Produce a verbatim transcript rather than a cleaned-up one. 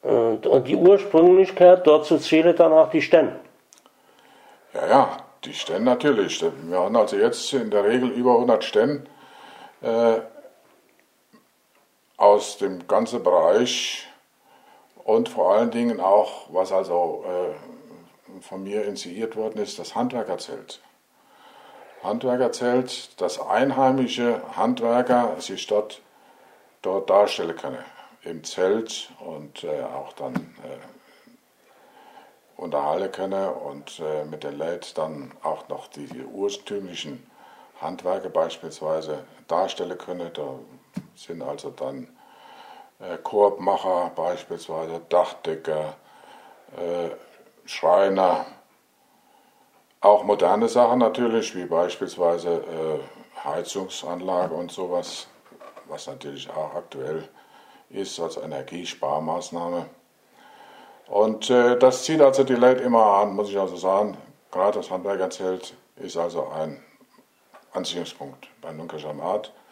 Und, und die Ursprünglichkeit, dazu zählen dann auch die Stände. Ja, ja, die Stände natürlich. Wir haben also jetzt in der Regel über hundert Stände äh, aus dem ganzen Bereich und vor allen Dingen auch, was also äh, von mir initiiert worden ist, das Handwerkerzelt. Handwerkerzelt, dass einheimische Handwerker sich dort, dort darstellen können, im Zelt und äh, auch dann äh, unterhalten können und äh, mit den Leuten dann auch noch die, die urtümlichen Handwerke beispielsweise darstellen können. Da sind also dann äh, Korbmacher beispielsweise, Dachdecker, äh, Schreiner, auch moderne Sachen natürlich, wie beispielsweise äh, Heizungsanlage und sowas, was natürlich auch aktuell ist als Energiesparmaßnahme. Und äh, das zieht also die Leute immer an, muss ich also sagen. Gerade das Handwerkerzelt ist also ein Anziehungspunkt bei Nunkersheim Art.